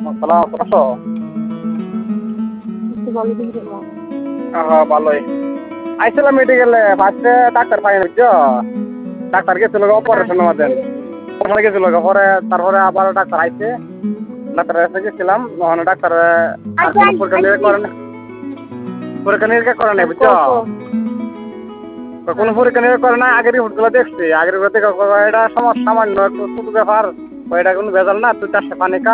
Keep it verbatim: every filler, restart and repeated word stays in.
আসসালাম কত হ্যাঁ ভালোই আইছিলাম মেডিকেলে ফার্স্টে ডাক্তার পাই না বুঝছো ডাক্তার গেছিল অপারেশন আমাদের ওখানে গেছিল পরে তারপরে আবার ডাক্তার আইছে ডাক্তার কাছে গেছিলাম ওখানে ডাক্তার আর কোনো পরীক্ষা নিরীক্ষা করে না পরীক্ষা নিরীক্ষা করে নাই বুঝছো কোনো পরীক্ষা নিরীক্ষা করে না আগের রিপোর্টগুলো দেখছি আগের রিপোর্ট দেখে এটা সমস্যা সামান্য একটু ছোট ব্যাপার এটা কোনো ভেজাল না তুই চারশো পানি খা